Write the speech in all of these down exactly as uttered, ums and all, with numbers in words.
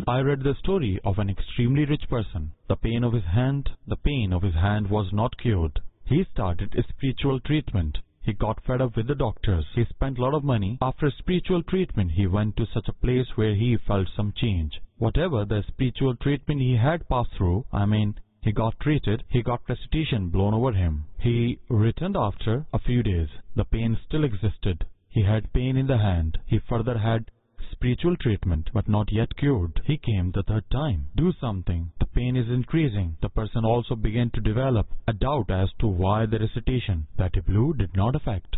then I read the story of an extremely rich person. The pain of his hand, the pain of his hand was not cured. He started a spiritual treatment. He got fed up with the doctors. He spent a lot of money. After spiritual treatment, he went to such a place where he felt some change. Whatever the spiritual treatment he had passed through, I mean, he got treated, he got precipitation blown over him. He returned after a few days. The pain still existed. He had pain in the hand. He further had spiritual treatment, but not yet cured. He came the third time. Do something. The pain is increasing. The person also began to develop a doubt as to why the recitation that he blew did not affect.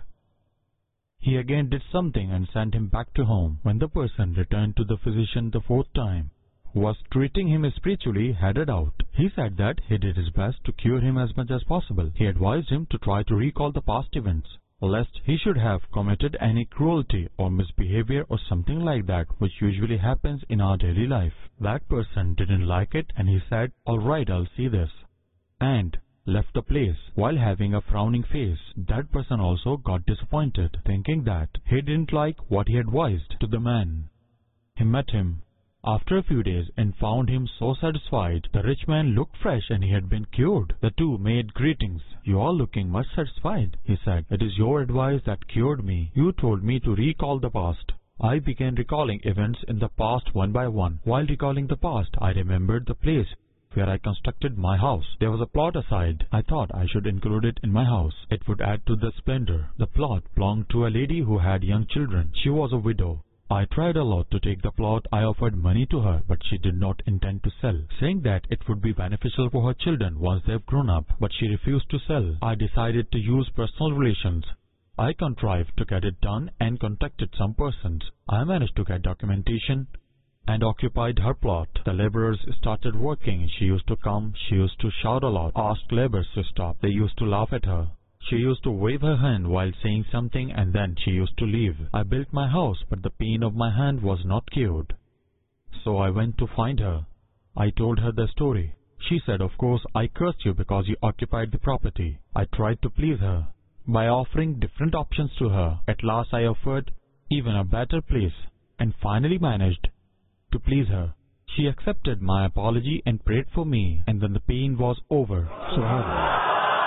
He again did something and sent him back to home. When the person returned to the physician the fourth time, who was treating him spiritually, had a doubt. He said that he did his best to cure him as much as possible. He advised him to try to recall the past events, lest he should have committed any cruelty or misbehavior or something like that, which usually happens in our daily life. That person didn't like it and he said, "Alright, I'll see this," and left the place while having a frowning face. That person also got disappointed, thinking that he didn't like what he advised to the man. He met him after a few days and found him so satisfied. The rich man looked fresh and he had been cured. The two made greetings. "You are looking much satisfied," he said. "It is your advice that cured me. You told me to recall the past." I began recalling events in the past one by one. While recalling the past, I remembered the place where I constructed my house. There was a plot aside. I thought I should include it in my house. It would add to the splendor. The plot belonged to a lady who had young children. She was a widow. I tried a lot to take the plot. I offered money to her, but she did not intend to sell, saying that it would be beneficial for her children once they've grown up, but she refused to sell. I decided to use personal relations. I contrived to get it done and contacted some persons. I managed to get documentation and occupied her plot. The laborers started working. She used to come, she used to shout a lot, asked laborers to stop. They used to laugh at her. She used to wave her hand while saying something and then she used to leave. I built my house, but the pain of my hand was not cured. So I went to find her. I told her the story. She said, "Of course, I cursed you because you occupied the property." I tried to please her by offering different options to her. At last I offered even a better place and finally managed to please her. She accepted my apology and prayed for me, and then the pain was over. Subhanallah.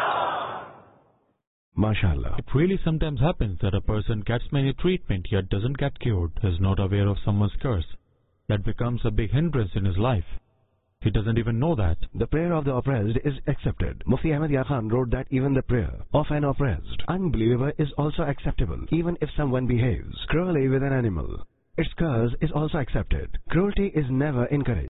MashaAllah. It really sometimes happens that a person gets many treatment yet doesn't get cured. He is not aware of someone's curse. That becomes a big hindrance in his life. He doesn't even know that. The prayer of the oppressed is accepted. Mufti Ahmad Yar Khan wrote that even the prayer of an oppressed unbeliever is also acceptable, even if someone behaves cruelly with an animal. Its curse is also accepted. Cruelty is never encouraged.